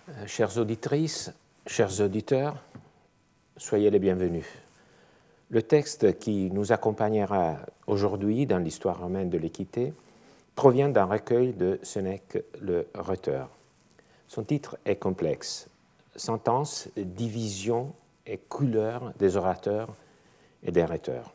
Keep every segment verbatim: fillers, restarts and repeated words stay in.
Euh, chères auditrices, chers auditeurs, soyez les bienvenus. Le texte qui nous accompagnera aujourd'hui dans l'histoire romaine de l'équité provient d'un recueil de Sénèque le Rhéteur. Son titre est complexe. Sentence, division et couleur des orateurs et des rhéteurs.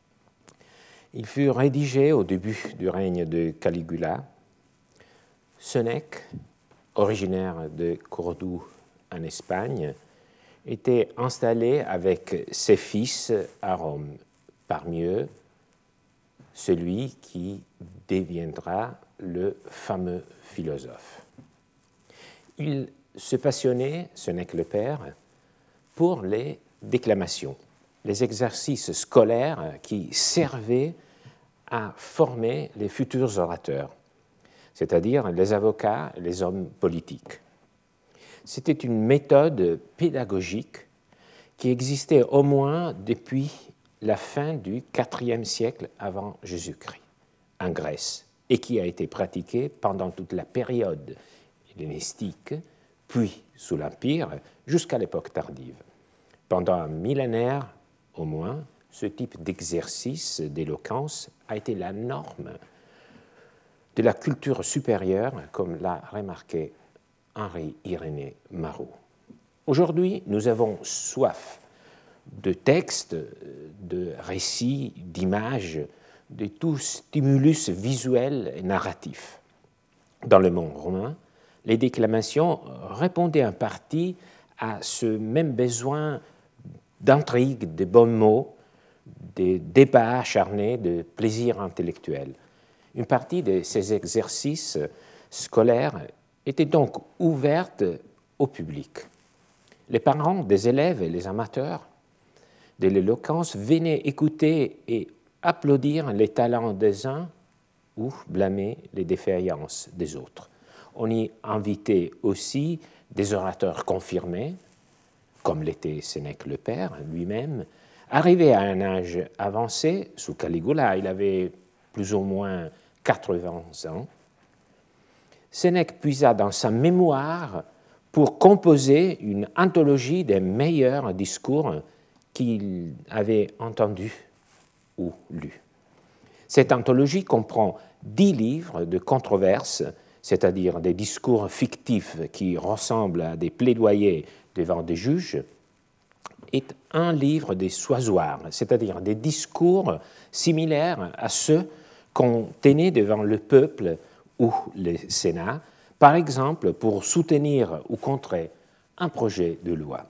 Il fut rédigé au début du règne de Caligula. Sénèque, originaire de Cordoue en Espagne, était installé avec ses fils à Rome, parmi eux celui qui deviendra le fameux philosophe. Il se passionnait, Sénèque le père, pour les déclamations, les exercices scolaires qui servaient à former les futurs orateurs, c'est-à-dire les avocats et les hommes politiques. C'était une méthode pédagogique qui existait au moins depuis la fin du quatrième siècle avant Jésus-Christ, en Grèce, et qui a été pratiquée pendant toute la période hellénistique, puis sous l'Empire, jusqu'à l'époque tardive. Pendant un millénaire au moins, ce type d'exercice d'éloquence a été la norme de la culture supérieure, comme l'a remarqué Henri-Irénée Marot. Aujourd'hui, nous avons soif de textes, de récits, d'images, de tout stimulus visuel et narratif. Dans le monde romain, les déclamations répondaient en partie à ce même besoin d'intrigue, de bons mots, de débats acharnés, de plaisir intellectuel. Une partie de ces exercices scolaires était donc ouverte au public. Les parents des élèves et les amateurs de l'éloquence venaient écouter et applaudir les talents des uns ou blâmer les défaillances des autres. On y invitait aussi des orateurs confirmés, comme l'était Sénèque le père lui-même, arrivé à un âge avancé, sous Caligula, il avait plus ou moins quatre-vingts ans. Sénèque puisa dans sa mémoire pour composer une anthologie des meilleurs discours qu'il avait entendus ou lus. Cette anthologie comprend dix livres de controverses, c'est-à-dire des discours fictifs qui ressemblent à des plaidoyers devant des juges, et un livre des soisoirs, c'est-à-dire des discours similaires à ceux qu'on tenait devant le peuple ou le Sénat, par exemple pour soutenir ou contrer un projet de loi.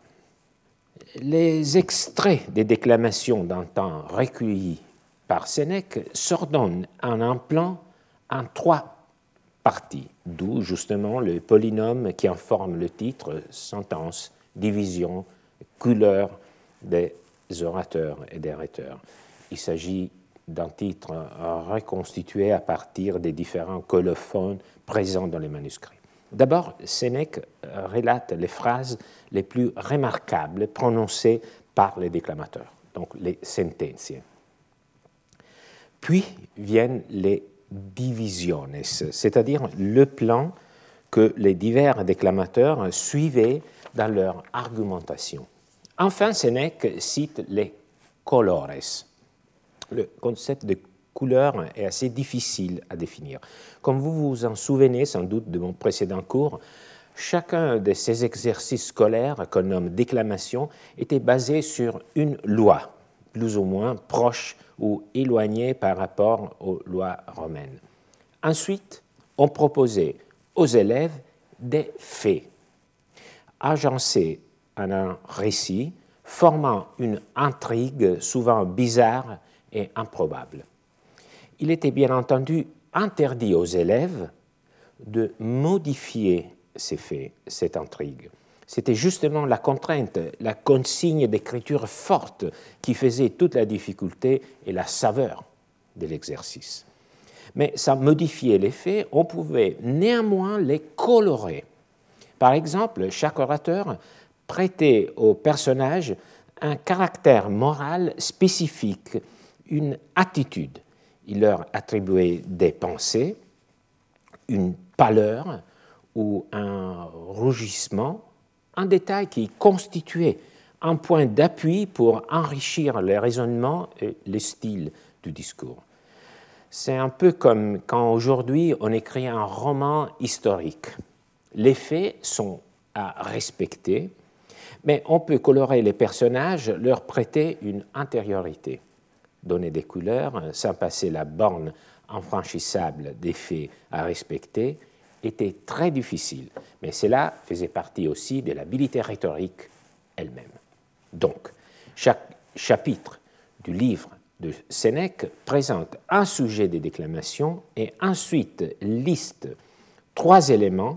Les extraits des déclamations d'un temps recueillis par Sénèque s'ordonnent en un plan en trois parties, d'où justement le polynôme qui en forme le titre, sentence, division, couleur des orateurs et des rhéteurs. Il s'agit d'un titre reconstitué à partir des différents colophons présents dans les manuscrits. D'abord, Sénèque relate les phrases les plus remarquables prononcées par les déclamateurs, donc les sententiae. Puis viennent les divisiones, c'est-à-dire le plan que les divers déclamateurs suivaient dans leur argumentation. Enfin, Sénèque cite les colores. Le concept de couleur est assez difficile à définir. Comme vous vous en souvenez sans doute de mon précédent cours, chacun de ces exercices scolaires qu'on nomme déclamation était basé sur une loi, plus ou moins proche ou éloignée par rapport aux lois romaines. Ensuite, on proposait aux élèves des faits, agencés en un récit, formant une intrigue souvent bizarre et improbable. Il était bien entendu interdit aux élèves de modifier ces faits, cette intrigue. C'était justement la contrainte, la consigne d'écriture forte qui faisait toute la difficulté et la saveur de l'exercice. Mais sans modifier les faits, on pouvait néanmoins les colorer. Par exemple, chaque orateur prêtait au personnage un caractère moral spécifique, une attitude. Il leur attribuait des pensées, une pâleur ou un rougissement, un détail qui constituait un point d'appui pour enrichir le raisonnement et le style du discours. C'est un peu comme quand aujourd'hui on écrit un roman historique. Les faits sont à respecter, mais on peut colorer les personnages, leur prêter une intériorité, donner des couleurs, sans passer la borne infranchissable des faits à respecter, était très difficile, mais cela faisait partie aussi de l'habileté rhétorique elle-même. Donc, chaque chapitre du livre de Sénèque présente un sujet de déclamation et ensuite liste trois éléments,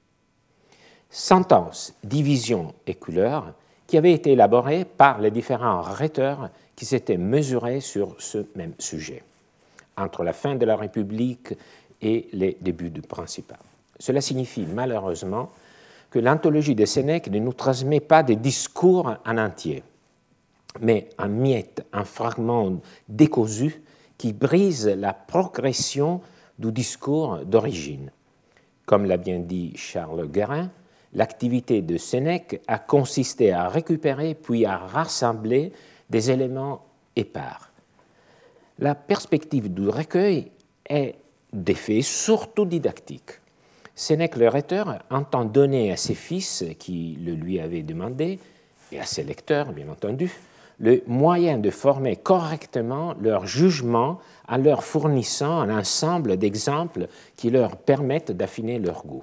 sentence, division et couleur, qui avaient été élaborés par les différents rhéteurs qui s'étaient mesurés sur ce même sujet, entre la fin de la République et les débuts du Principat. Cela signifie malheureusement que l'anthologie de Sénèque ne nous transmet pas des discours en entier, mais un miette, un fragment décousu qui brise la progression du discours d'origine. Comme l'a bien dit Charles Guérin, l'activité de Sénèque a consisté à récupérer puis à rassembler des éléments épars. La perspective du recueil est d'effet surtout didactique. Sénèque le rhéteur entend donner à ses fils, qui le lui avaient demandé, et à ses lecteurs, bien entendu, le moyen de former correctement leur jugement en leur fournissant un ensemble d'exemples qui leur permettent d'affiner leur goût.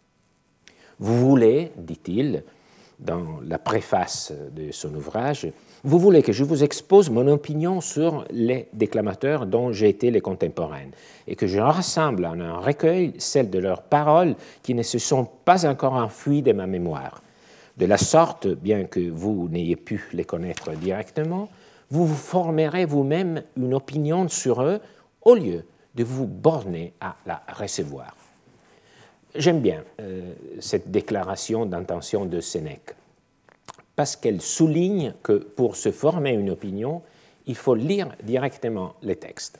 Vous voulez, dit-il, dans la préface de son ouvrage, vous voulez que je vous expose mon opinion sur les déclamateurs dont j'ai été les contemporains et que je rassemble en un recueil celles de leurs paroles qui ne se sont pas encore enfuies de ma mémoire. De la sorte, bien que vous n'ayez pu les connaître directement, vous vous formerez vous-même une opinion sur eux au lieu de vous borner à la recevoir. J'aime bien euh, cette déclaration d'intention de Sénèque, parce qu'elle souligne que pour se former une opinion, il faut lire directement les textes.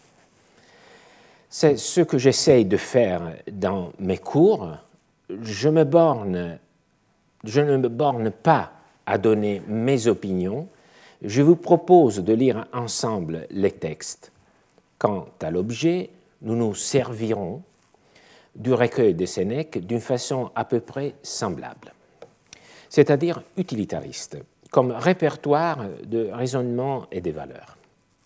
C'est ce que j'essaye de faire dans mes cours. Je me borne, je ne me borne pas à donner mes opinions. Je vous propose de lire ensemble les textes. Quant à l'objet, nous nous servirons du recueil de Sénèque d'une façon à peu près semblable, c'est-à-dire utilitariste, comme répertoire de raisonnement et des valeurs.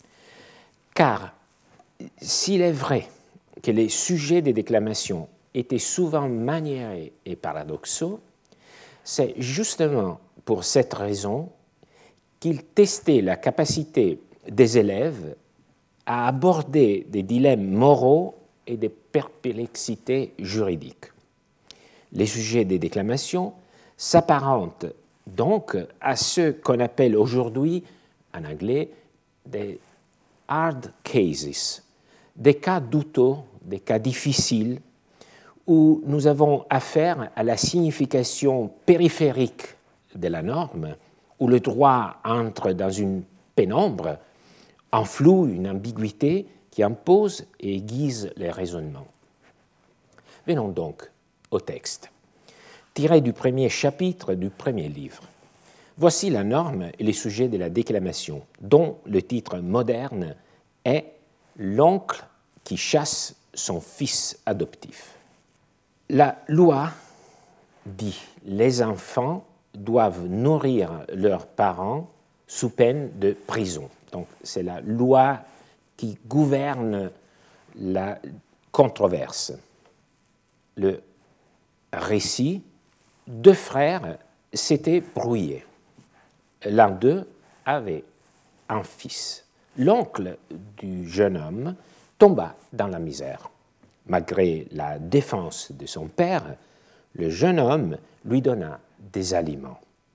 Car s'il est vrai que les sujets des déclamations étaient souvent maniérés et paradoxaux, c'est justement pour cette raison qu'il testait la capacité des élèves à aborder des dilemmes moraux et des perplexités juridiques. Les sujets des déclamations s'apparentent donc à ce qu'on appelle aujourd'hui, en anglais, des hard cases, des cas douteux, des cas difficiles, où nous avons affaire à la signification périphérique de la norme, où le droit entre dans une pénombre, un flou, une ambiguïté qui impose et aiguise les raisonnements. Venons donc au texte, tiré du premier chapitre du premier livre. Voici la norme et les sujets de la déclamation, dont le titre moderne est « L'oncle qui chasse son fils adoptif ». La loi dit « Les enfants doivent nourrir leurs parents sous peine de prison ». Donc c'est la loi qui gouverne la controverse. Le récit, deux frères s'étaient brouillés. L'un d'eux avait un fils. L'oncle du jeune homme tomba dans la misère. Malgré la défense de son père, le jeune homme lui donna des aliments.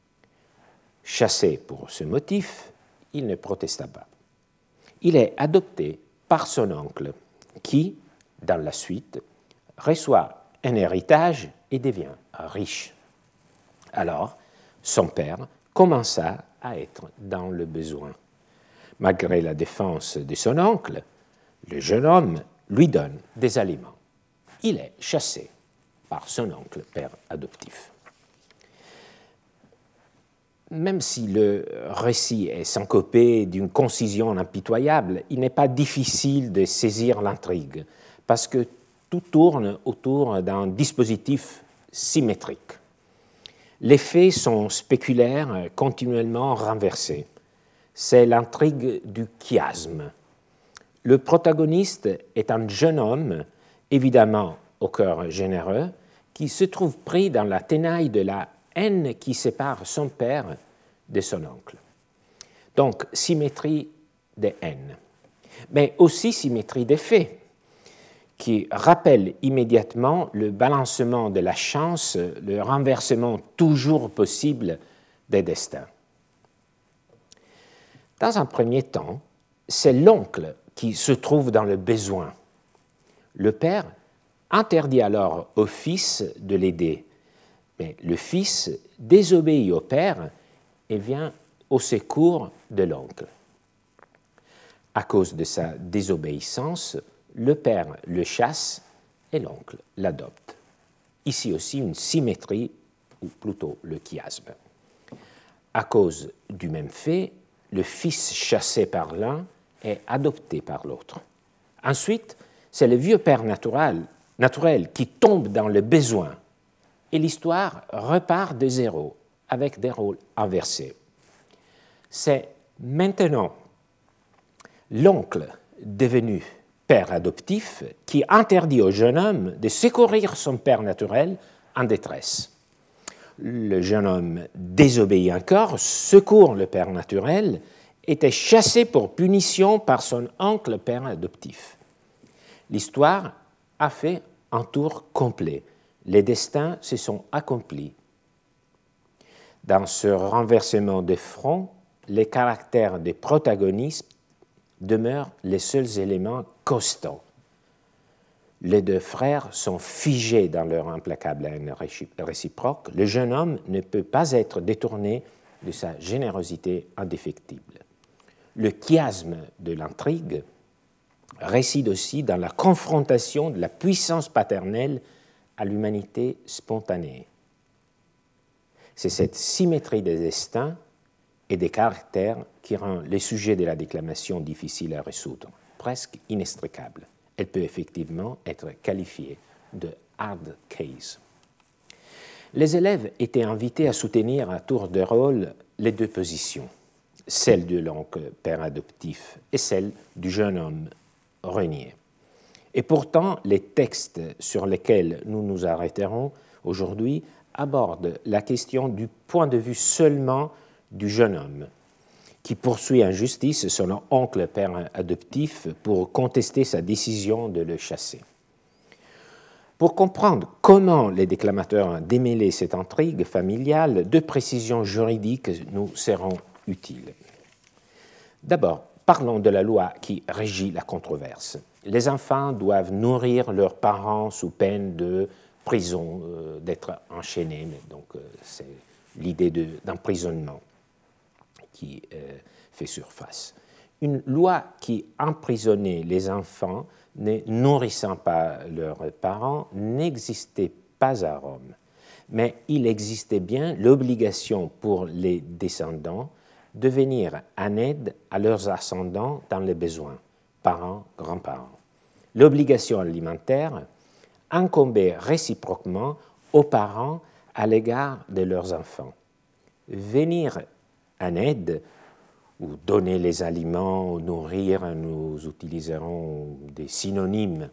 Chassé pour ce motif, il ne protesta pas. Il est adopté par son oncle qui, dans la suite, reçoit un héritage et devient riche. Alors, son père commença à être dans le besoin. Malgré la défense de son oncle, le jeune homme lui donne des aliments. Il est chassé. par son oncle, père adoptif. Même si le récit est syncopé d'une concision impitoyable, il n'est pas difficile de saisir l'intrigue, parce que tout tourne autour d'un dispositif symétrique. Les faits sont spéculaires, continuellement renversés. C'est l'intrigue du chiasme. Le protagoniste est un jeune homme, évidemment au cœur généreux, qui se trouve pris dans la tenaille de la haine qui sépare son père de son oncle. Donc, symétrie des haines, mais aussi symétrie des faits, qui rappelle immédiatement le balancement de la chance, le renversement toujours possible des destins. Dans un premier temps, c'est l'oncle qui se trouve dans le besoin. Le père interdit alors au fils de l'aider, mais le fils désobéit au père et vient au secours de l'oncle. À cause de sa désobéissance, le père le chasse et l'oncle l'adopte. Ici aussi une symétrie, ou plutôt le chiasme. À cause du même fait, le fils chassé par l'un est adopté par l'autre. Ensuite, c'est le vieux père naturel, naturel qui tombe dans le besoin et l'histoire repart de zéro avec des rôles inversés. C'est maintenant l'oncle devenu père adoptif qui interdit au jeune homme de secourir son père naturel en détresse. Le jeune homme désobéit encore, secourt le père naturel, était chassé pour punition par son oncle père adoptif. L'histoire a fait un tour complet. Les destins se sont accomplis. Dans ce renversement de front, les caractères des protagonistes demeurent les seuls éléments constants. Les deux frères sont figés dans leur implacable haine réciproque. Le jeune homme ne peut pas être détourné de sa générosité indéfectible. Le chiasme de l'intrigue réside aussi dans la confrontation de la puissance paternelle à l'humanité spontanée. C'est cette symétrie des destins et des caractères qui rend les sujets de la déclamation difficiles à résoudre, presque inextricables. Elle peut effectivement être qualifiée de hard case. Les élèves étaient invités à soutenir à tour de rôle les deux positions, celle de l'oncle père adoptif et celle du jeune homme renié. Et pourtant, les textes sur lesquels nous nous arrêterons aujourd'hui abordent la question du point de vue seulement du jeune homme, qui poursuit en justice son oncle père adoptif pour contester sa décision de le chasser. Pour comprendre comment les déclamateurs ont démêlé cette intrigue familiale, deux précisions juridiques nous seront utiles. D'abord, parlons de la loi qui régit la controverse. Les enfants doivent nourrir leurs parents sous peine de prison, euh, d'être enchaînés, mais donc euh, c'est l'idée de, d'emprisonnement qui euh, fait surface. Une loi qui emprisonnait les enfants ne nourrissant pas leurs parents n'existait pas à Rome, mais il existait bien l'obligation pour les descendants de venir en aide à leurs ascendants dans les besoins, parents, grands-parents. L'obligation alimentaire incombait réciproquement aux parents à l'égard de leurs enfants. Venir en aide ou donner les aliments, ou nourrir, nous utiliserons des synonymes,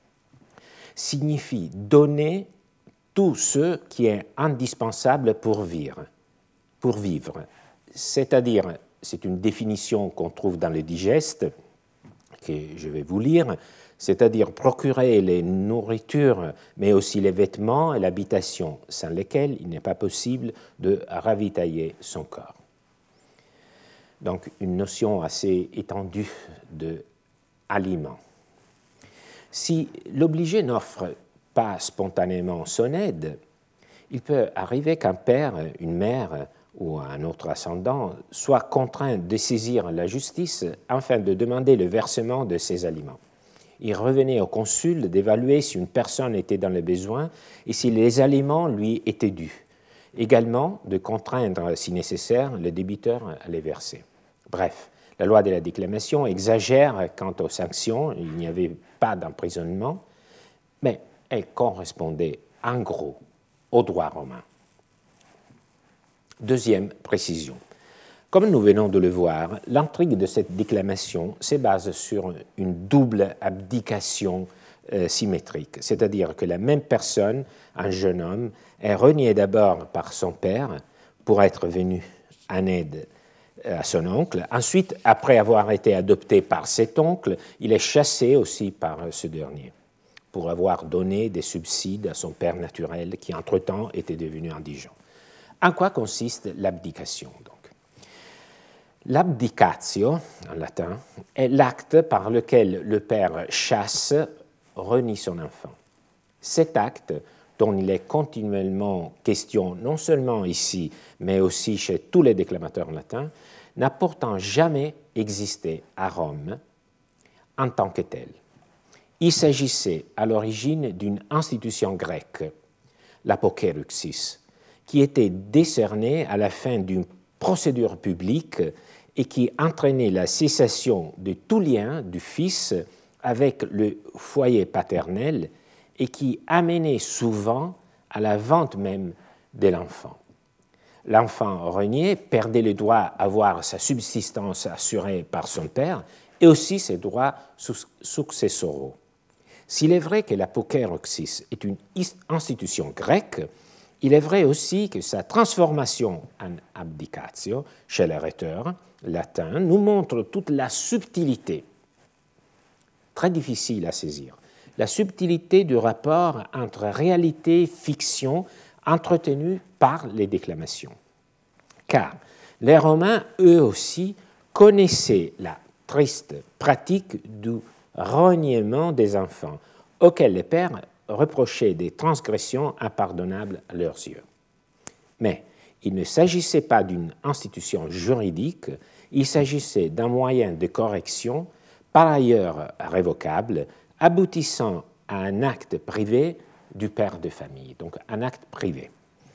signifie donner tout ce qui est indispensable pour vivre. Pour vivre. C'est-à-dire, c'est une définition qu'on trouve dans le digeste, que je vais vous lire, c'est-à-dire procurer les nourritures, mais aussi les vêtements et l'habitation, sans lesquels il n'est pas possible de ravitailler son corps. Donc, une notion assez étendue d'aliment. Si l'obligé n'offre pas spontanément son aide, il peut arriver qu'un père, une mère ou un autre ascendant soit contraint de saisir la justice afin de demander le versement de ces aliments. il revenait au consul d'évaluer si une personne était dans le besoin et si les aliments lui étaient dus. Également, de contraindre, si nécessaire, le débiteur à les verser. Bref, la loi de la déclamation exagère quant aux sanctions, il n'y avait pas d'emprisonnement, mais elle correspondait en gros au droit romain. Deuxième précision. Comme nous venons de le voir, l'intrigue de cette déclamation se base sur une double abdication euh, symétrique, c'est-à-dire que la même personne, un jeune homme, est renié d'abord par son père pour être venu en aide à son oncle. Ensuite, après avoir été adopté par cet oncle, il est chassé aussi par ce dernier pour avoir donné des subsides à son père naturel qui, entre-temps, était devenu indigent. En quoi consiste l'abdication, donc? L'abdicatio, en latin, est l'acte par lequel le père chasse, renie son enfant. Cet acte, dont il est continuellement question non seulement ici, mais aussi chez tous les déclamateurs latins, n'a pourtant jamais existé à Rome en tant que tel. Il s'agissait à l'origine d'une institution grecque, l'apokéruxis, qui était décernée à la fin d'une procédure publique et qui entraînait la cessation de tout lien du fils avec le foyer paternel et qui amenait souvent à la vente même de l'enfant. L'enfant renié perdait le droit à avoir sa subsistance assurée par son père et aussi ses droits successoraux. S'il est vrai que l'apokéruxis est une institution grecque, il est vrai aussi que sa transformation en abdicatio chez les rhéteurs latins nous montre toute la subtilité, très difficile à saisir, la subtilité du rapport entre réalité et fiction entretenue par les déclamations. Car les Romains, eux aussi, connaissaient la triste pratique du reniement des enfants, auxquels les pères reprochaient des transgressions impardonnables à leurs yeux. Mais il ne s'agissait pas d'une institution juridique, il s'agissait d'un moyen de correction, par ailleurs révocable, aboutissant à un acte privé du père de famille, donc un acte privé.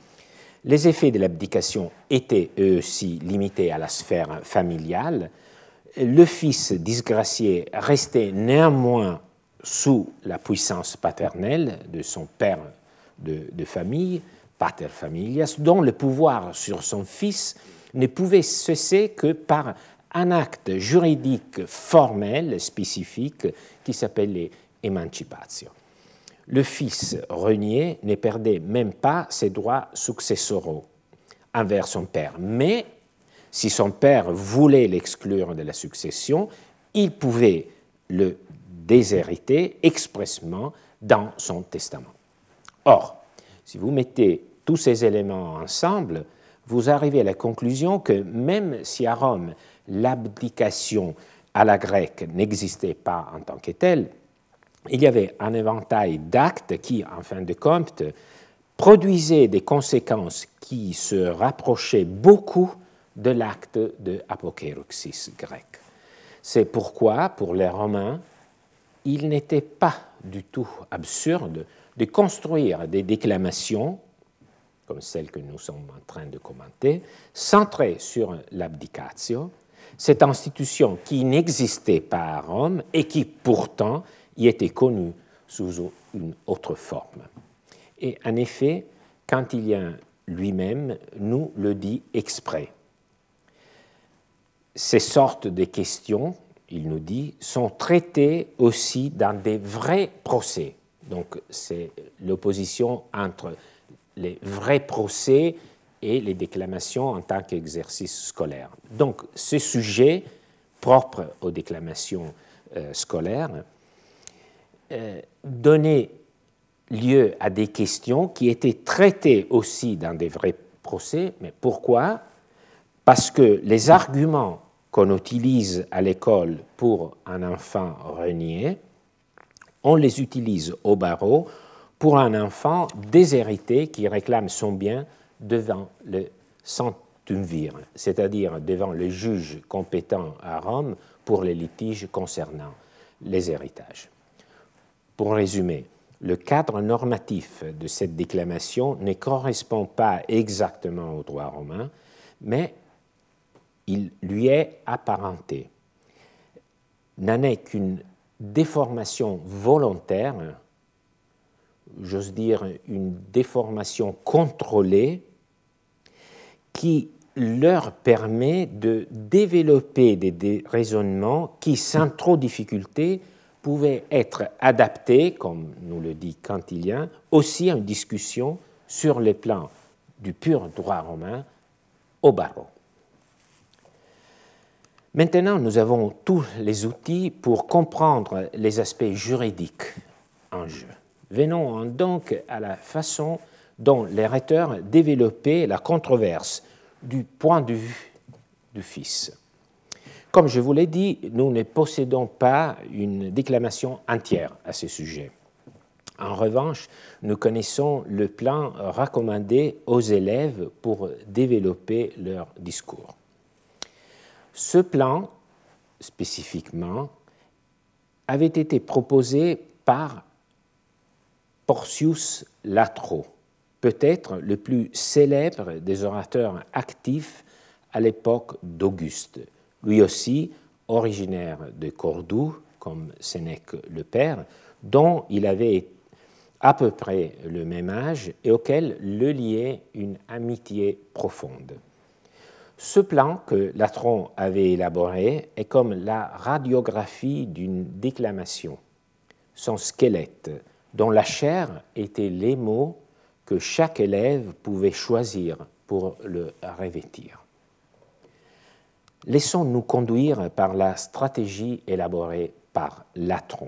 Les effets de l'abdication étaient eux aussi limités à la sphère familiale. Le fils disgracié restait néanmoins sous la puissance paternelle de son père de, de famille, pater familias, dont le pouvoir sur son fils ne pouvait cesser que par un acte juridique formel spécifique qui s'appelait émancipatio. Le fils renié ne perdait même pas ses droits successoraux envers son père, mais si son père voulait l'exclure de la succession, il pouvait le déshériter expressément dans son testament. Or, si vous mettez tous ces éléments ensemble, vous arrivez à la conclusion que même si à Rome l'abdication à la grecque n'existait pas en tant que telle, il y avait un éventail d'actes qui, en fin de compte, produisaient des conséquences qui se rapprochaient beaucoup de l'acte de apokéruxis grec. C'est pourquoi, pour les Romains, il n'était pas du tout absurde de construire des déclamations, comme celle que nous sommes en train de commenter, centrées sur l'abdicatio, cette institution qui n'existait pas à Rome et qui pourtant y était connue sous une autre forme. Et en effet, Quintilien lui-même nous le dit exprès. Ces sortes de questions, il nous dit, sont traitées aussi dans des vrais procès. Donc, c'est l'opposition entre les vrais procès et les déclamations en tant qu'exercice scolaire. Donc, ce sujet propre aux déclamations euh, scolaires euh, donnait lieu à des questions qui étaient traitées aussi dans des vrais procès. Mais pourquoi ? Parce que les arguments qu'on utilise à l'école pour un enfant renié, on les utilise au barreau pour un enfant déshérité qui réclame son bien devant le centumvir, c'est-à-dire devant le juge compétent à Rome pour les litiges concernant les héritages. Pour résumer, le cadre normatif de cette déclamation ne correspond pas exactement au droit romain, mais il lui est apparenté. N'en est qu'une déformation volontaire, j'ose dire une déformation contrôlée, qui leur permet de développer des, des raisonnements qui, sans trop de difficulté, pouvaient être adaptés, comme nous le dit Cantilien, aussi à une discussion sur le plan du pur droit romain au barreau. Maintenant, nous avons tous les outils pour comprendre les aspects juridiques en jeu. Venons donc à la façon dont les rhéteurs développaient la controverse du point de vue du fils. Comme je vous l'ai dit, nous ne possédons pas une déclamation entière à ce sujet. En revanche, nous connaissons le plan recommandé aux élèves pour développer leur discours. Ce plan, spécifiquement, avait été proposé par Porcius Latro, peut-être le plus célèbre des orateurs actifs à l'époque d'Auguste, lui aussi originaire de Cordoue, comme Sénèque le père, dont il avait à peu près le même âge et auquel le liait une amitié profonde. Ce plan que Latron avait élaboré est comme la radiographie d'une déclamation, son squelette, dont la chair était les mots que chaque élève pouvait choisir pour le revêtir. Laissons-nous conduire par la stratégie élaborée par Latron.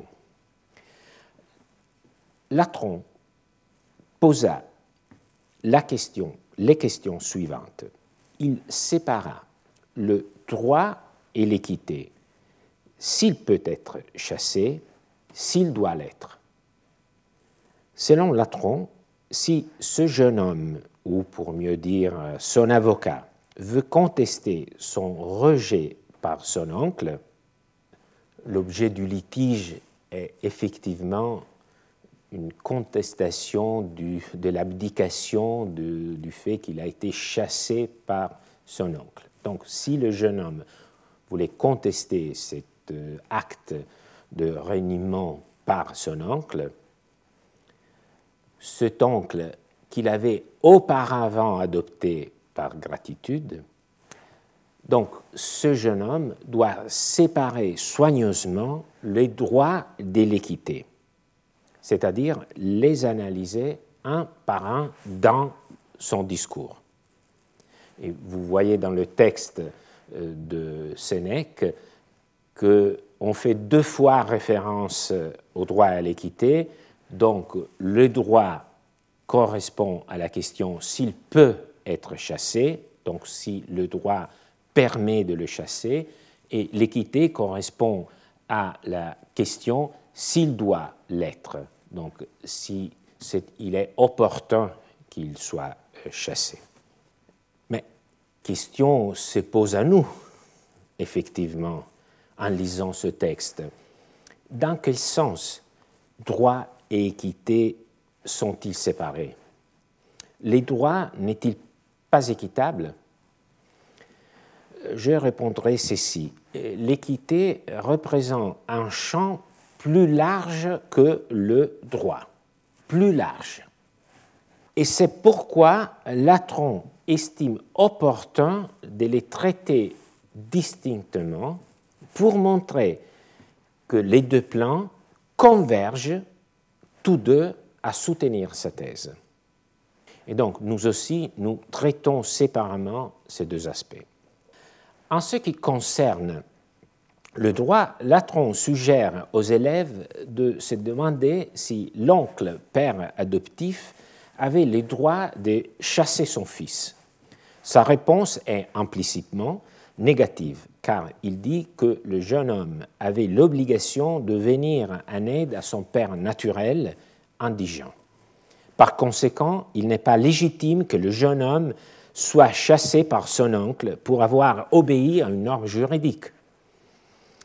Latron posa la question, les questions suivantes. Il sépara le droit et l'équité, s'il peut être chassé, s'il doit l'être. Selon Latron, si ce jeune homme, ou pour mieux dire son avocat, veut contester son rejet par son oncle, l'objet du litige est effectivement une contestation du, de l'abdication du, du fait qu'il a été chassé par son oncle. Donc, si le jeune homme voulait contester cet euh, acte de reniement par son oncle, cet oncle qu'il avait auparavant adopté par gratitude, donc ce jeune homme doit séparer soigneusement les droits de l'équité, c'est-à-dire les analyser un par un dans son discours. Et vous voyez dans le texte de Sénèque qu'on fait deux fois référence au droit à l'équité, donc le droit correspond à la question s'il peut être chassé, donc si le droit permet de le chasser, et l'équité correspond à la question s'il doit l'être, donc si c'est, il est opportun qu'il soit chassé. Mais question se pose à nous, effectivement, en lisant ce texte. Dans quel sens droit et équité sont-ils séparés? Les droits n'est-il pas équitable? Je répondrai ceci. L'équité représente un champ plus large que le droit, plus large. Et c'est pourquoi Latron estime opportun de les traiter distinctement pour montrer que les deux plans convergent tous deux à soutenir sa thèse. Et donc, nous aussi, nous traitons séparément ces deux aspects. En ce qui concerne le droit, Latron suggère aux élèves de se demander si l'oncle, père adoptif, avait le droit de chasser son fils. Sa réponse est implicitement négative, car il dit que le jeune homme avait l'obligation de venir en aide à son père naturel, indigent. Par conséquent, il n'est pas légitime que le jeune homme soit chassé par son oncle pour avoir obéi à une norme juridique.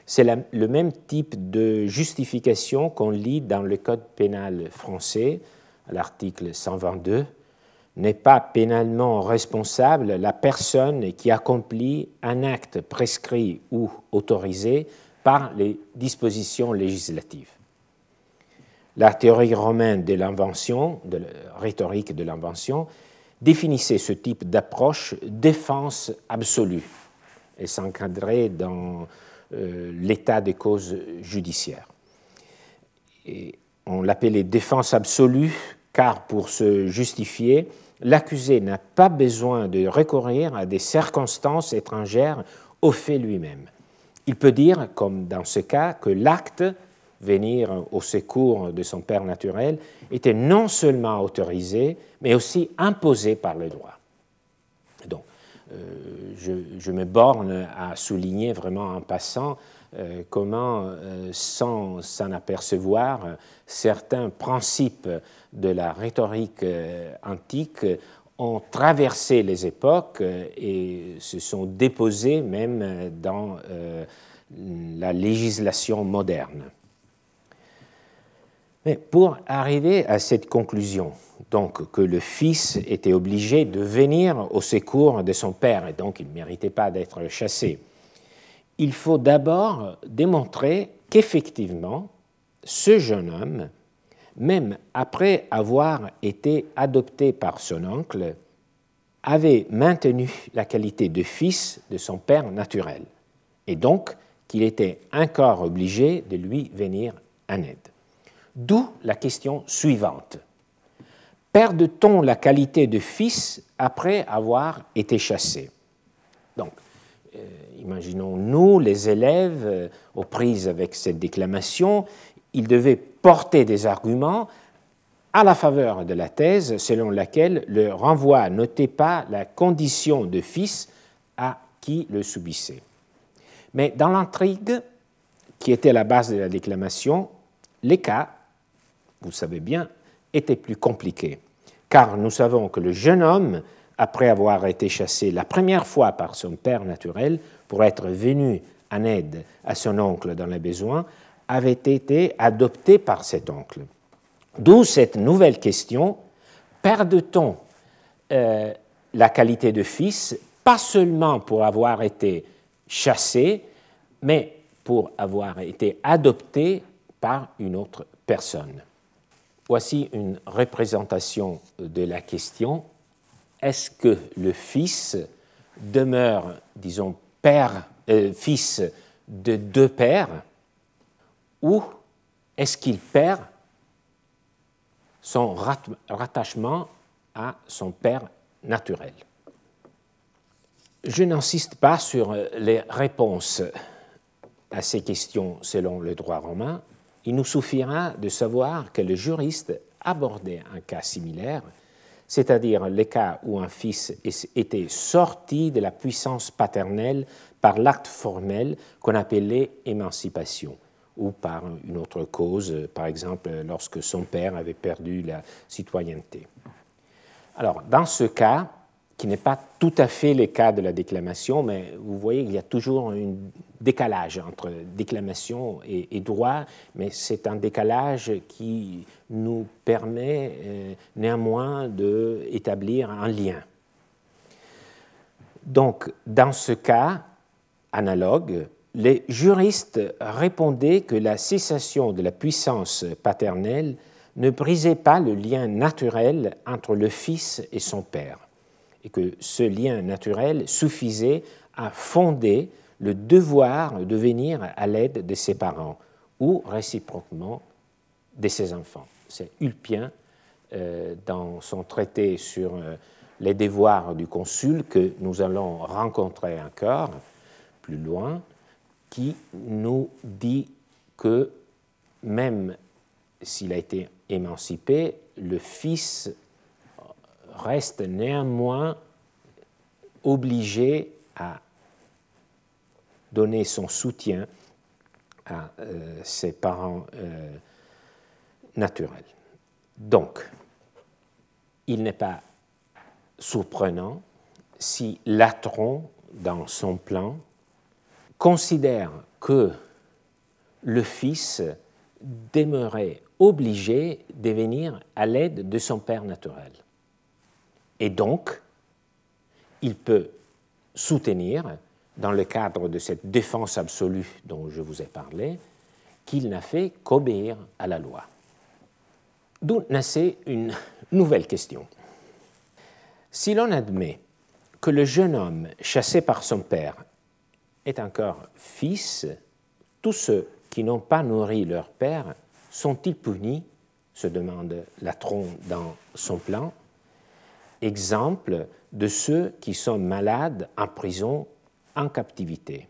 C'est la, le même type de justification qu'on lit dans le Code pénal français, à l'article cent vingt-deux. N'est pas pénalement responsable la personne qui accomplit un acte prescrit ou autorisé par les dispositions législatives. La théorie romaine de l'invention, de la rhétorique de l'invention, définissait ce type d'approche défense absolue et s'encadrait dans euh, l'état des causes judiciaires. Et on l'appelait défense absolue car pour se justifier, l'accusé n'a pas besoin de recourir à des circonstances étrangères au fait lui-même. Il peut dire, comme dans ce cas, que l'acte, venir au secours de son père naturel, était non seulement autorisé, mais aussi imposé par le droit. Donc, euh, je, je me borne à souligner vraiment en passant euh, comment, euh, sans s'en apercevoir, certains principes de la rhétorique euh, antique ont traversé les époques et se sont déposés même dans euh, la législation moderne. Mais pour arriver à cette conclusion, donc que le fils était obligé de venir au secours de son père et donc il ne méritait pas d'être chassé, il faut d'abord démontrer qu'effectivement, ce jeune homme, même après avoir été adopté par son oncle, avait maintenu la qualité de fils de son père naturel, et donc qu'il était encore obligé de lui venir en aide. D'où la question suivante. Perd-on la qualité de fils après avoir été chassé? Donc, euh, imaginons-nous les élèves euh, aux prises avec cette déclamation, ils devaient porter des arguments à la faveur de la thèse selon laquelle le renvoi n'ôtait pas la condition de fils à qui le subissait. Mais dans l'intrigue qui était la base de la déclamation, les cas, vous savez bien, étaient plus compliqués, car nous savons que le jeune homme, après avoir été chassé la première fois par son père naturel pour être venu en aide à son oncle dans les besoins, avait été adopté par cet oncle. D'où cette nouvelle question, perd-on euh, la qualité de fils, pas seulement pour avoir été chassé, mais pour avoir été adopté par une autre personne? Voici une représentation de la question. Est-ce que le fils demeure, disons, père, euh, fils de deux pères, ou est-ce qu'il perd son rattachement à son père naturel? Je n'insiste pas sur les réponses à ces questions selon le droit romain. Il nous suffira de savoir que le juriste abordait un cas similaire, c'est-à-dire le cas où un fils était sorti de la puissance paternelle par l'acte formel qu'on appelait émancipation, ou par une autre cause, par exemple lorsque son père avait perdu la citoyenneté. Alors, dans ce cas, qui n'est pas tout à fait le cas de la déclamation, mais vous voyez qu'il y a toujours un décalage entre déclamation et, et droit, mais c'est un décalage qui nous permet euh, néanmoins d'établir un lien. Donc, dans ce cas analogue, les juristes répondaient que la cessation de la puissance paternelle ne brisait pas le lien naturel entre le fils et son père, et que ce lien naturel suffisait à fonder le devoir de venir à l'aide de ses parents ou réciproquement de ses enfants. C'est Ulpien, euh, dans son traité sur euh, les devoirs du consul, que nous allons rencontrer encore plus loin, qui nous dit que même s'il a été émancipé, le fils reste néanmoins obligé à donner son soutien à euh, ses parents euh, naturels. Donc, il n'est pas surprenant si Latron, dans son plan, considère que le Fils demeurait obligé de venir à l'aide de son Père naturel. Et donc, il peut soutenir, dans le cadre de cette défense absolue dont je vous ai parlé, qu'il n'a fait qu'obéir à la loi. D'où naissait une nouvelle question. Si l'on admet que le jeune homme chassé par son père est encore fils, tous ceux qui n'ont pas nourri leur père sont-ils punis, se demande Latron dans son plan. Exemple de ceux qui sont malades en prison, en captivité.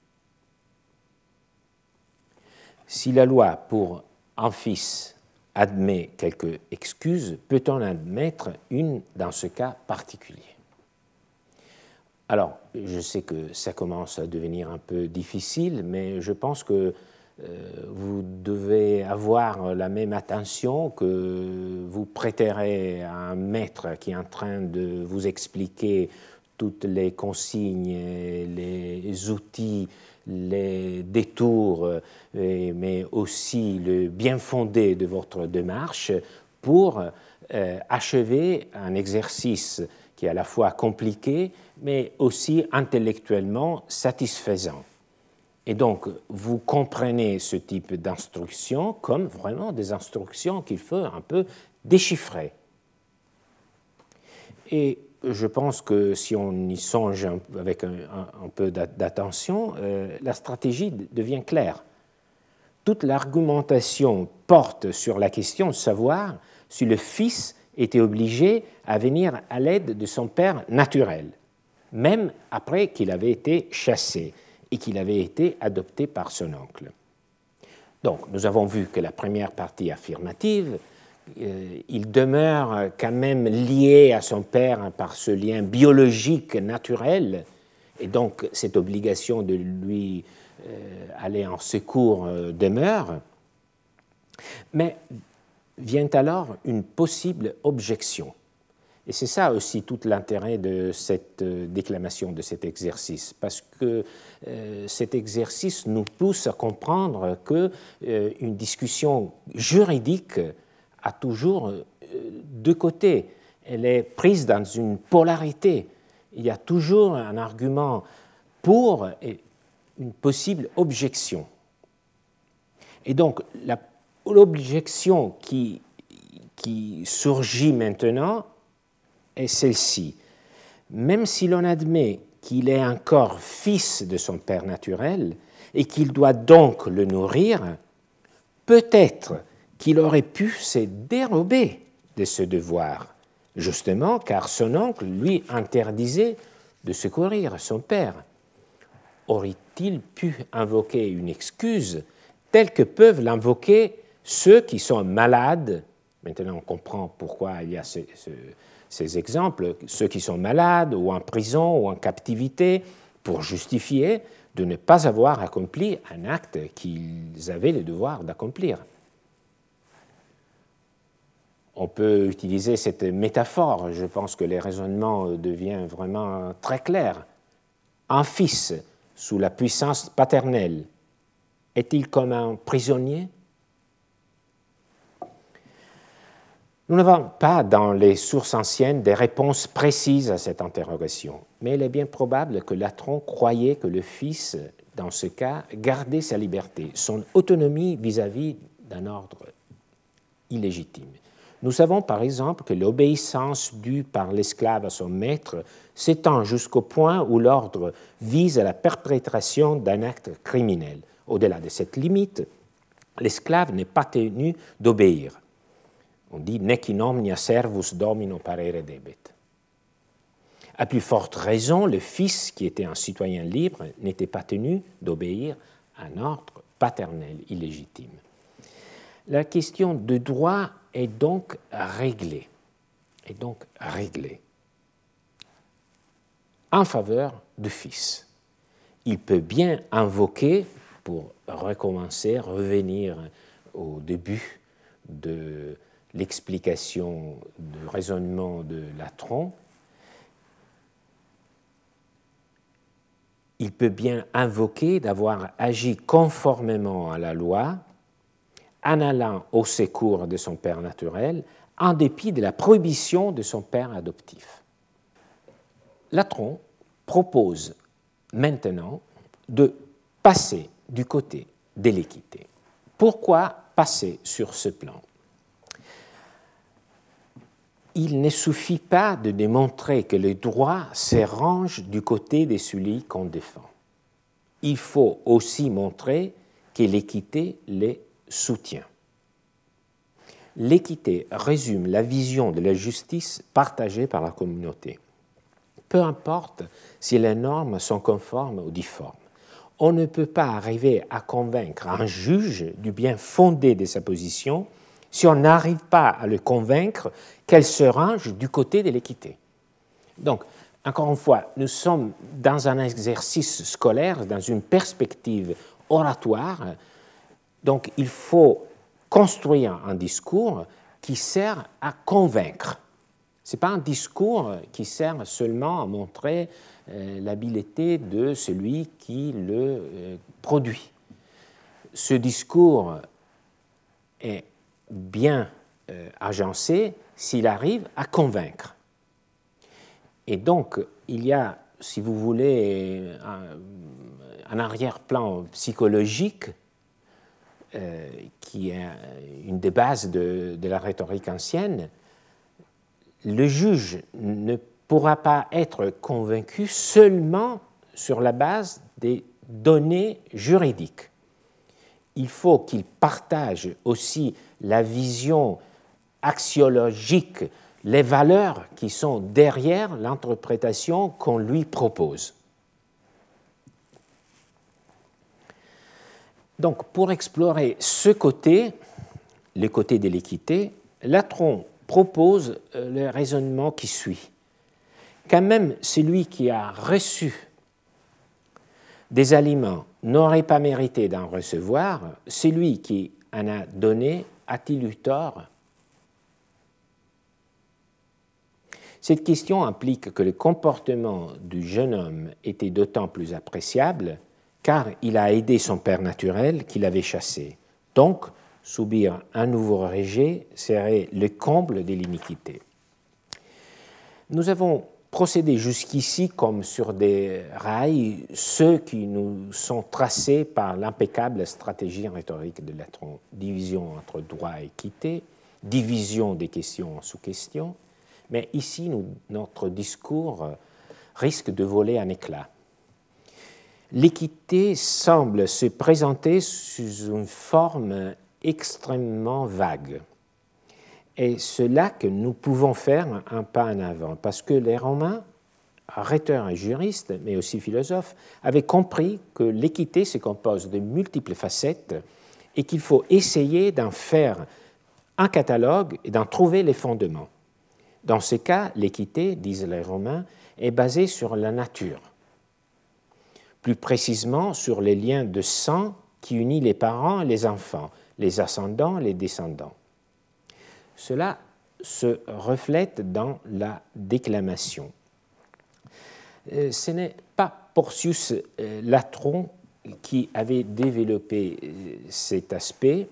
Si la loi pour un fils admet quelques excuses, peut-on admettre une dans ce cas particulier? Alors, je sais que ça commence à devenir un peu difficile, mais je pense que euh, vous devez avoir la même attention que vous prêterez à un maître qui est en train de vous expliquer toutes les consignes, les outils, les détours, mais aussi le bien fondé de votre démarche pour euh, achever un exercice qui est à la fois compliqué, mais aussi intellectuellement satisfaisant. Et donc, vous comprenez ce type d'instructions comme vraiment des instructions qu'il faut un peu déchiffrer. Et je pense que si on y songe avec un, un, un peu d'attention, euh, la stratégie devient claire. Toute l'argumentation porte sur la question de savoir si le fils était obligé à venir à l'aide de son père naturel, même après qu'il avait été chassé et qu'il avait été adopté par son oncle. Donc, nous avons vu que la première partie affirmative, euh, il demeure quand même lié à son père par ce lien biologique naturel, et donc cette obligation de lui euh, aller en secours euh, demeure. Mais vient alors une possible objection. Et c'est ça aussi tout l'intérêt de cette déclamation, de cet exercice, parce que euh, cet exercice nous pousse à comprendre qu'une euh, discussion juridique a toujours euh, deux côtés. Elle est prise dans une polarité. Il y a toujours un argument pour et une possible objection. Et donc, la, l'objection qui, qui surgit maintenant est celle-ci. Même si l'on admet qu'il est encore fils de son père naturel et qu'il doit donc le nourrir, peut-être qu'il aurait pu se dérober de ce devoir, justement car son oncle lui interdisait de secourir son père. Aurait-il pu invoquer une excuse telle que peuvent l'invoquer ceux qui sont malades? Maintenant, on comprend pourquoi il y a ce, ce ces exemples, ceux qui sont malades ou en prison ou en captivité, pour justifier de ne pas avoir accompli un acte qu'ils avaient le devoir d'accomplir. On peut utiliser cette métaphore, je pense que le raisonnement devient vraiment très clair. Un fils sous la puissance paternelle est-il comme un prisonnier ? Nous n'avons pas dans les sources anciennes des réponses précises à cette interrogation, mais il est bien probable que Latron croyait que le fils, dans ce cas, gardait sa liberté, son autonomie vis-à-vis d'un ordre illégitime. Nous savons par exemple que l'obéissance due par l'esclave à son maître s'étend jusqu'au point où l'ordre vise à la perpétration d'un acte criminel. Au-delà de cette limite, l'esclave n'est pas tenu d'obéir. On dit « nec in omnia servus domino parere debet ». À plus forte raison, le fils, qui était un citoyen libre, n'était pas tenu d'obéir à un ordre paternel illégitime. La question de droit est donc réglée, est donc réglée en faveur du fils. Il peut bien invoquer, pour recommencer, revenir au début de l'explication du raisonnement de Latron, il peut bien invoquer d'avoir agi conformément à la loi, en allant au secours de son père naturel, en dépit de la prohibition de son père adoptif. Latron propose maintenant de passer du côté de l'équité. Pourquoi passer sur ce plan? Il ne suffit pas de démontrer que le droit se range du côté de celui qu'on défend. Il faut aussi montrer que l'équité les soutient. L'équité résume la vision de la justice partagée par la communauté. Peu importe si les normes sont conformes ou difformes, on ne peut pas arriver à convaincre un juge du bien fondé de sa position si on n'arrive pas à le convaincre qu'elle se range du côté de l'équité. Donc, encore une fois, nous sommes dans un exercice scolaire, dans une perspective oratoire, donc il faut construire un discours qui sert à convaincre. Ce n'est pas un discours qui sert seulement à montrer euh, l'habileté de celui qui le euh, produit. Ce discours est bien euh, agencé s'il arrive à convaincre. Et donc, il y a, si vous voulez, un, un arrière-plan psychologique euh, qui est une des bases de, de la rhétorique ancienne. Le juge ne pourra pas être convaincu seulement sur la base des données juridiques. Il faut qu'il partage aussi la vision axiologique, les valeurs qui sont derrière l'interprétation qu'on lui propose. Donc, pour explorer ce côté, le côté de l'équité, Latron propose le raisonnement qui suit. Quand même celui qui a reçu des aliments n'aurait pas mérité d'en recevoir, celui qui en a donné a-t-il eu tort? Cette question implique que le comportement du jeune homme était d'autant plus appréciable car il a aidé son père naturel qui l'avait chassé. Donc, subir un nouveau rejet serait le comble de l'iniquité. Nous avons procédé jusqu'ici comme sur des rails, ceux qui nous sont tracés par l'impeccable stratégie rhétorique de Latron. Division entre droit et équité, division des questions en sous-questions, mais ici, nous, notre discours risque de voler en éclats. L'équité semble se présenter sous une forme extrêmement vague. Et c'est là que nous pouvons faire un pas en avant, parce que les Romains, rhéteurs et juristes, mais aussi philosophes, avaient compris que l'équité se compose de multiples facettes et qu'il faut essayer d'en faire un catalogue et d'en trouver les fondements. Dans ce cas, l'équité, disent les Romains, est basée sur la nature, plus précisément sur les liens de sang qui unissent les parents et les enfants, les ascendants et les descendants. Cela se reflète dans la déclamation. Ce n'est pas Porcius Latron qui avait développé cet aspect,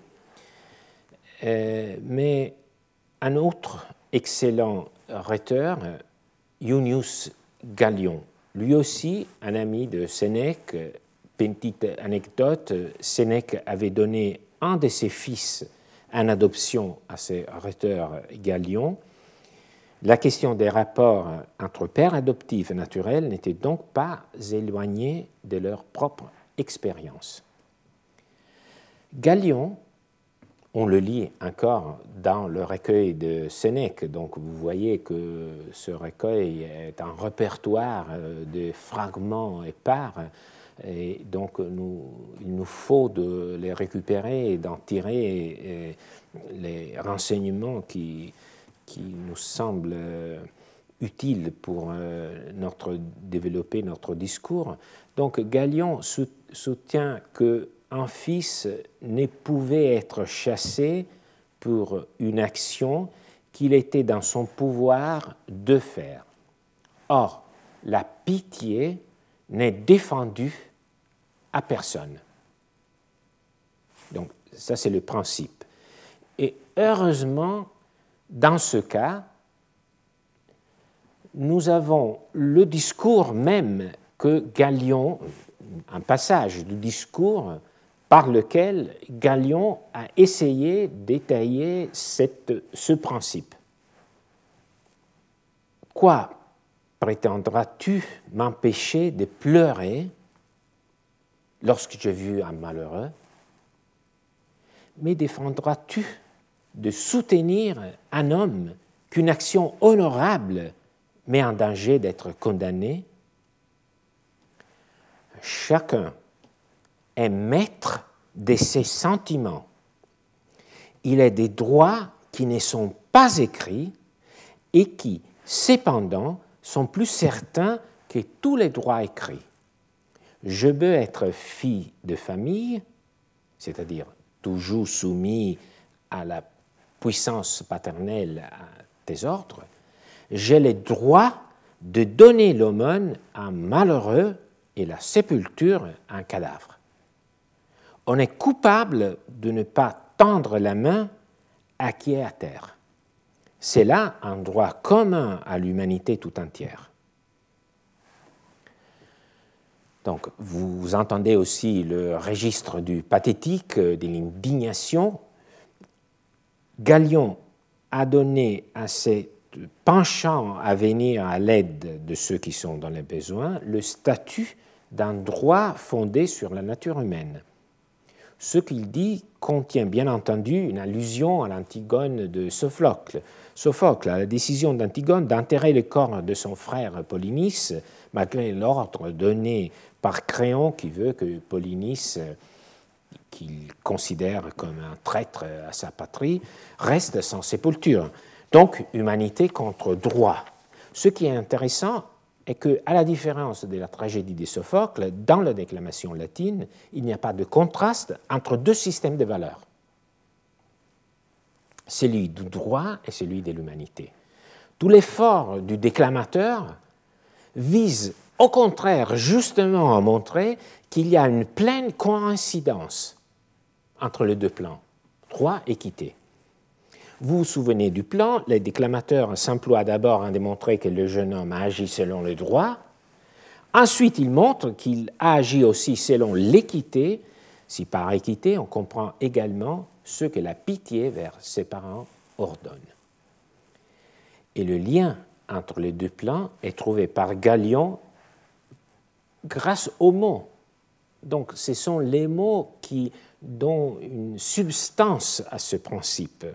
mais un autre excellent rhéteur, Iunius Gallion, lui aussi un ami de Sénèque. Petite anecdote, Sénèque avait donné un de ses fils en adoption à ce rhéteur Gallion. La question des rapports entre pères adoptifs et naturels n'était donc pas éloignée de leur propre expérience. Gallion, on le lit encore dans le recueil de Sénèque, donc vous voyez que ce recueil est un répertoire de fragments épars, et donc nous, il nous faut de les récupérer et d'en tirer les renseignements qui, qui nous semblent utiles pour notre, développer notre discours. Donc Gallion soutient que un fils ne pouvait être chassé pour une action qu'il était dans son pouvoir de faire. Or, la pitié n'est défendu à personne. Donc, ça, c'est le principe. Et heureusement, dans ce cas, nous avons le discours même que Galion, un passage du discours par lequel Galion a essayé d'étayer cette, ce principe. Quoi prétendras-tu m'empêcher de pleurer lorsque j'ai vu un malheureux? Mais défendras-tu de soutenir un homme qu'une action honorable met en danger d'être condamné? Chacun est maître de ses sentiments. Il a des droits qui ne sont pas écrits et qui, cependant, sont plus certains que tous les droits écrits. Je veux être fille de famille, c'est-à-dire toujours soumis à la puissance paternelle, à tes ordres. J'ai le droit de donner l'aumône à un malheureux et la sépulture à un cadavre. On est coupable de ne pas tendre la main à qui est à terre. C'est là un droit commun à l'humanité tout entière. Donc, vous entendez aussi le registre du pathétique, de l'indignation. Galion a donné à ces penchants à venir à l'aide de ceux qui sont dans les besoins le statut d'un droit fondé sur la nature humaine. Ce qu'il dit contient bien entendu une allusion à l'Antigone de Sophocle. Sophocle, à la décision d'Antigone d'enterrer le corps de son frère Polynice, malgré l'ordre donné par Créon qui veut que Polynice, qu'il considère comme un traître à sa patrie, reste sans sépulture. Donc, humanité contre droit. Ce qui est intéressant est qu'à la différence de la tragédie de Sophocle, dans la déclamation latine, il n'y a pas de contraste entre deux systèmes de valeurs. Celui du droit et celui de l'humanité. Tout l'effort du déclamateur vise au contraire justement à montrer qu'il y a une pleine coïncidence entre les deux plans, droit et équité. Vous vous souvenez du plan, les déclamateurs s'emploient d'abord à démontrer que le jeune homme a agi selon le droit, ensuite ils montrent qu'il a agi aussi selon l'équité, si par équité on comprend également ce que la pitié vers ses parents ordonne. Et le lien entre les deux plans est trouvé par Galion grâce aux mots. Donc ce sont les mots qui donnent une substance à ce principe.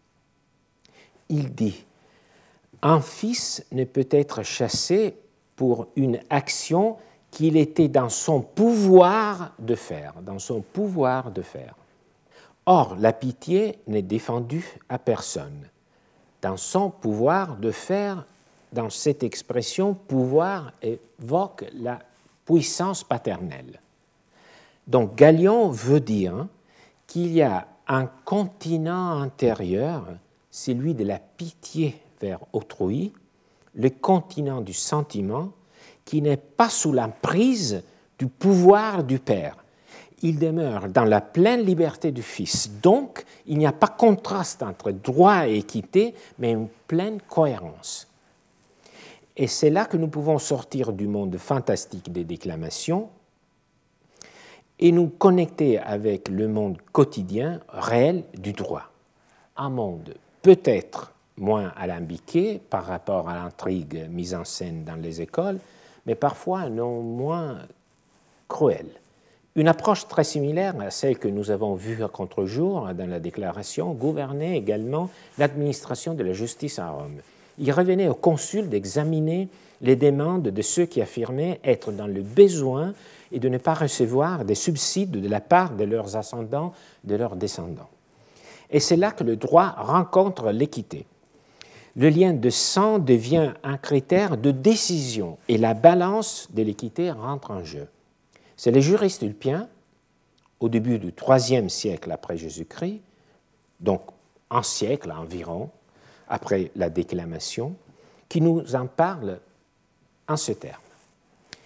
Il dit « Un fils ne peut être chassé pour une action qu'il était dans son pouvoir de faire, dans son pouvoir de faire. Or, la pitié n'est défendue à personne. Dans son pouvoir de faire, dans cette expression, pouvoir évoque la puissance paternelle. Donc, Galion veut dire qu'il y a un continent intérieur, celui de la pitié vers autrui, le continent du sentiment, qui n'est pas sous l'emprise du pouvoir du Père. Il demeure dans la pleine liberté du Fils. Donc, il n'y a pas contraste entre droit et équité, mais une pleine cohérence. Et c'est là que nous pouvons sortir du monde fantastique des déclamations et nous connecter avec le monde quotidien réel du droit. Un monde peut-être moins alambiqué par rapport à l'intrigue mise en scène dans les écoles, mais parfois non moins cruel. Une approche très similaire à celle que nous avons vue à contre-jour dans la déclaration gouvernait également l'administration de la justice à Rome. Il revenait au consul d'examiner les demandes de ceux qui affirmaient être dans le besoin et de ne pas recevoir des subsides de la part de leurs ascendants, de leurs descendants. Et c'est là que le droit rencontre l'équité. Le lien de sang devient un critère de décision et la balance de l'équité rentre en jeu. C'est les juristes ulpiens, au début du troisième siècle après Jésus-Christ, donc un siècle environ après la déclamation, qui nous en parlent en ce terme.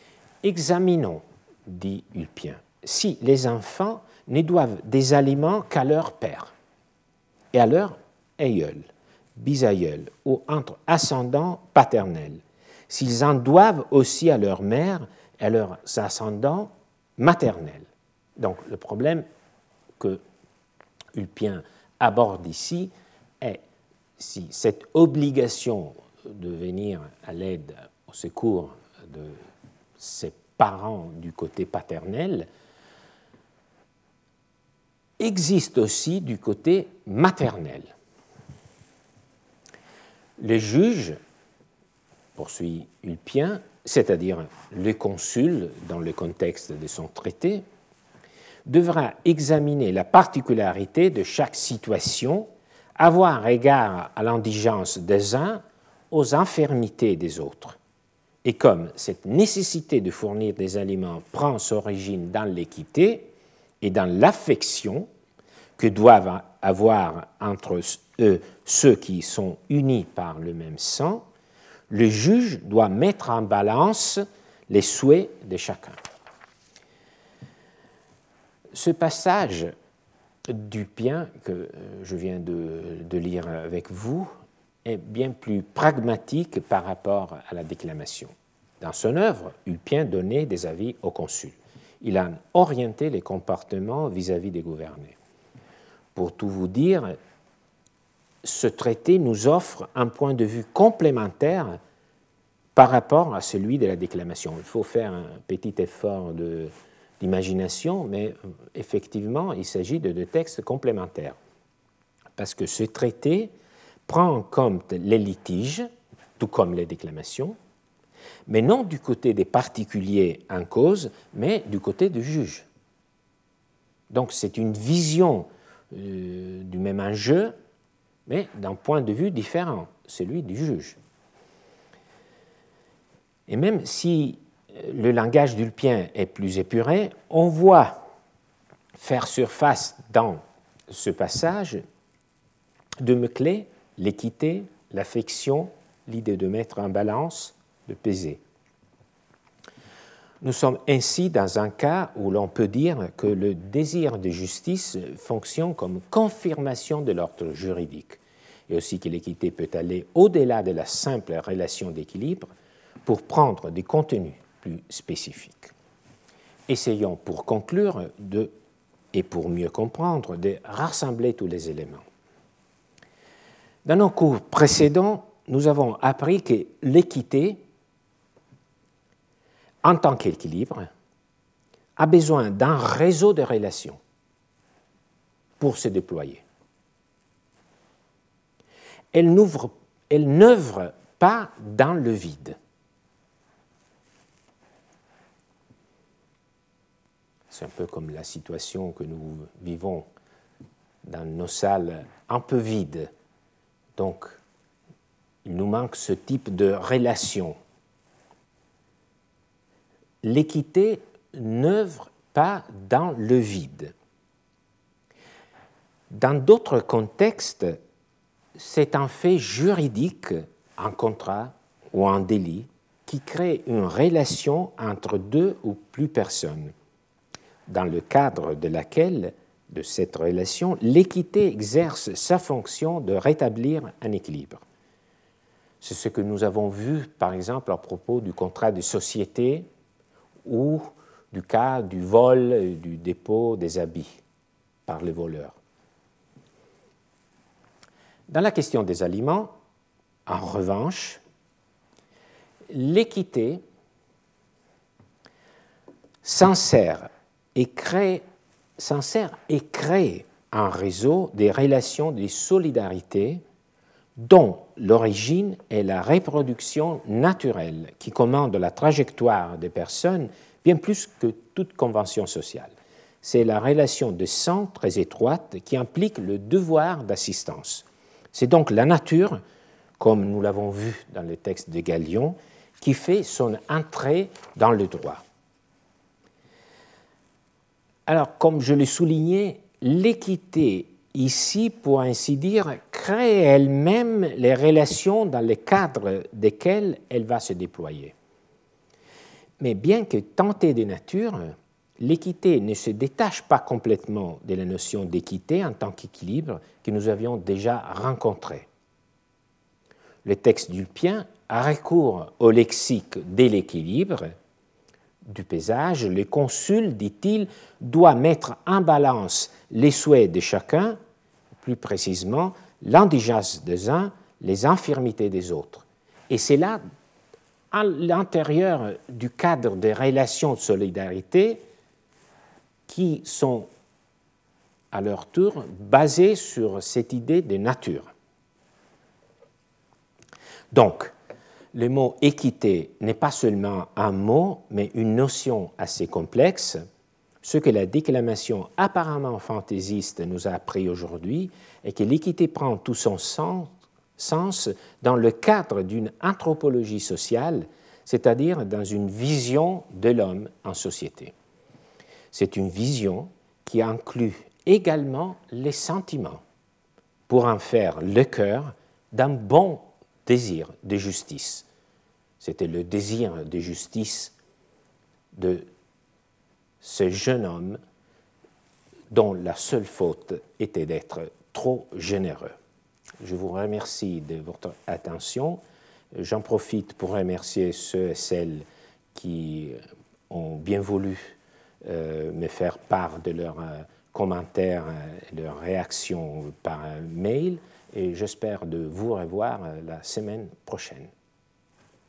examinons, dit Ulpien, si les enfants ne doivent des aliments qu'à leur père et à leur aïeul, bisaïeul ou entre ascendants paternels, s'ils en doivent aussi à leur mère et à leurs ascendants maternels. Donc le problème que Ulpien aborde ici est si cette obligation de venir à l'aide, au secours de ses parents du côté paternel existe aussi du côté maternel. Le juge, poursuit Ulpien, c'est-à-dire le consul dans le contexte de son traité, devra examiner la particularité de chaque situation, avoir égard à l'indigence des uns, aux infirmités des autres. Et comme cette nécessité de fournir des aliments prend son origine dans l'équité et dans l'affection que doivent avoir entre eux ceux qui sont unis par le même sang, le juge doit mettre en balance les souhaits de chacun. Ce passage d'Ulpien que je viens de, de lire avec vous est bien plus pragmatique par rapport à la déclamation. Dans son œuvre, Ulpien donnait des avis au consul. Il a orienté les comportements vis-à-vis des gouvernés. Pour tout vous dire, ce traité nous offre un point de vue complémentaire par rapport à celui de la déclamation. Il faut faire un petit effort de, d'imagination, mais effectivement, il s'agit de deux textes complémentaires. Parce que ce traité prend en compte les litiges, tout comme les déclamations, mais non du côté des particuliers en cause, mais du côté du juge. Donc c'est une vision euh, du même enjeu, mais d'un point de vue différent, celui du juge. Et même si le langage d'Ulpien est plus épuré, on voit faire surface dans ce passage deux mots-clés, l'équité, l'affection, l'idée de mettre en balance, de peser. Nous sommes ainsi dans un cas où l'on peut dire que le désir de justice fonctionne comme confirmation de l'ordre juridique, et aussi que l'équité peut aller au-delà de la simple relation d'équilibre pour prendre des contenus plus spécifiques. Essayons pour conclure de, et pour mieux comprendre, de rassembler tous les éléments. Dans nos cours précédents, nous avons appris que l'équité, en tant qu'équilibre, a besoin d'un réseau de relations pour se déployer. Elle n'ouvre, elle n'œuvre pas dans le vide. C'est un peu comme la situation que nous vivons dans nos salles un peu vides. Donc, il nous manque ce type de relation. L'équité n'œuvre pas dans le vide. Dans d'autres contextes, c'est un fait juridique, un contrat ou un délit, qui crée une relation entre deux ou plus personnes, dans le cadre de laquelle, de cette relation, l'équité exerce sa fonction de rétablir un équilibre. C'est ce que nous avons vu, par exemple, à propos du contrat de société ou du cas du vol et du dépôt des habits par les voleurs. Dans la question des aliments, en revanche, l'équité s'insère et crée, s'insère et crée un réseau des relations de solidarité dont l'origine est la reproduction naturelle qui commande la trajectoire des personnes bien plus que toute convention sociale. C'est la relation de sang très étroite qui implique le devoir d'assistance. C'est donc la nature, comme nous l'avons vu dans le texte de Galion, qui fait son entrée dans le droit. Alors, comme je l'ai souligné, l'équité ici, pour ainsi dire, crée elle-même les relations dans le cadre desquelles elle va se déployer. Mais bien que tentée de nature, l'équité ne se détache pas complètement de la notion d'équité en tant qu'équilibre que nous avions déjà rencontrée. Le texte d'Ulpien a recours au lexique de l'équilibre du paysage. Le consul, dit-il, doit mettre en balance les souhaits de chacun, plus précisément l'indigence des uns, les infirmités des autres. Et c'est là, à l'intérieur du cadre des relations de solidarité, qui sont à leur tour basées sur cette idée de nature. Donc, le mot équité n'est pas seulement un mot, mais une notion assez complexe. Ce que la déclamation apparemment fantaisiste nous a appris aujourd'hui est que l'équité prend tout son sens dans le cadre d'une anthropologie sociale, c'est-à-dire dans une vision de l'homme en société. C'est une vision qui inclut également les sentiments pour en faire le cœur d'un bon désir de justice. C'était le désir de justice de ce jeune homme dont la seule faute était d'être trop généreux. Je vous remercie de votre attention. J'en profite pour remercier ceux et celles qui ont bien voulu euh, me faire part de leurs euh, commentaires, euh, leurs réactions par mail, et j'espère de vous revoir la semaine prochaine.